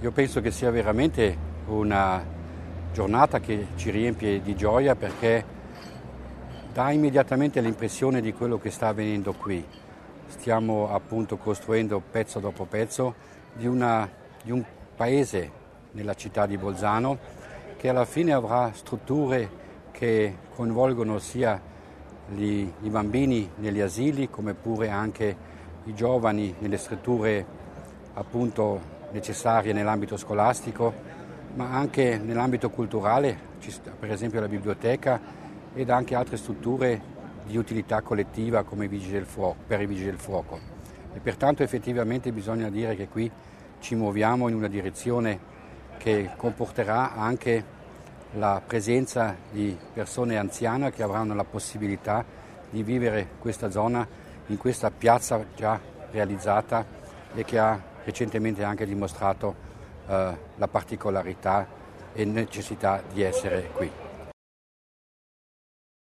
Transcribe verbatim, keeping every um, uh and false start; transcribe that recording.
Io penso che sia veramente una giornata che ci riempie di gioia perché dà immediatamente l'impressione di quello che sta avvenendo qui. Stiamo appunto costruendo pezzo dopo pezzo di, una, di un paese nella città di Bolzano che alla fine avrà strutture che coinvolgono sia gli, i bambini negli asili come pure anche i giovani nelle strutture appunto necessarie nell'ambito scolastico, ma anche nell'ambito culturale, per esempio la biblioteca ed anche altre strutture di utilità collettiva come i vigili del fuoco, per i vigili del fuoco. E pertanto effettivamente bisogna dire che qui ci muoviamo in una direzione che comporterà anche la presenza di persone anziane che avranno la possibilità di vivere questa zona in questa piazza già realizzata e che ha recentemente anche dimostrato eh, la particolarità e necessità di essere qui.